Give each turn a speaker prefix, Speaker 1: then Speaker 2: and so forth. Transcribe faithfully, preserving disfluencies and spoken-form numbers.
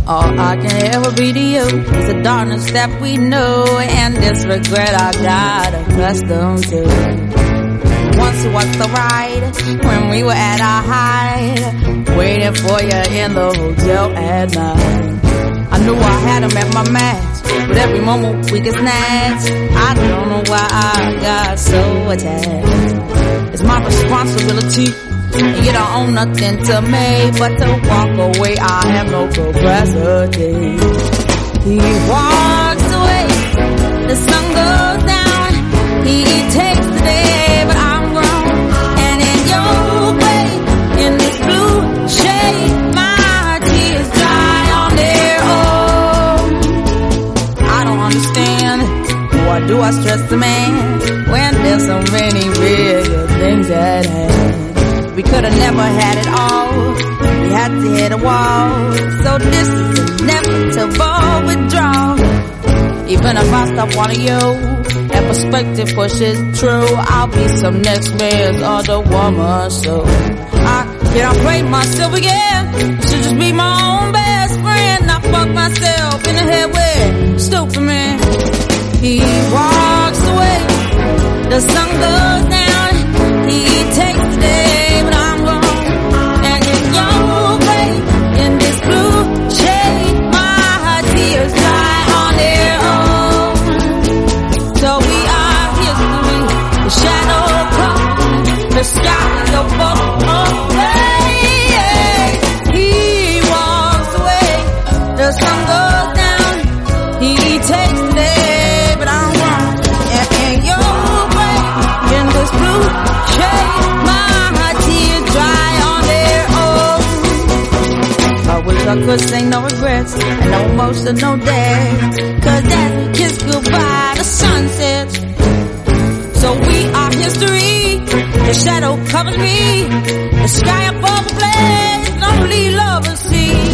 Speaker 1: All I can ever be to you is the darkness that we know, and this regret I got accustomed to. Once was the ride when we were at our height, waiting for you in the hotel at night. I knew I had him at my match, but every moment we get snatched. I don't know why I got so attached. It's my responsibility, and you don't own nothing to me but to walk away. I have no capacity. He walks away, the sun goes down. He takes the day, but I'm grown. And in your way, in this blue shade, my tears dry on their own. I don't understand, why do I stress the man when there's so many real things at hand? We could've never had it all, we had to hit a wall. So this is inevitable withdrawal. Even if I stop wanting you, and perspective pushes true, I'll be some next man's other woman. So I can't play myself again, I should just be my own best friend. I fuck myself in the head with stupid man. He walks away, the sun goes down. He takes the day, but I'm gone. And in your way, in this blue shade, my tears dry on their own. So we are history, the shadow comes, the sky is above. He walks away, the sun goes down. He takes the day, but I'm gone. And in your way, in this blue shade, my tears dry on their own. I wish I could say no regrets and no emotional days, cause as we kiss goodbye, the sun sets. So we are history, the shadow covers me, the sky above the blaze, only lovers see.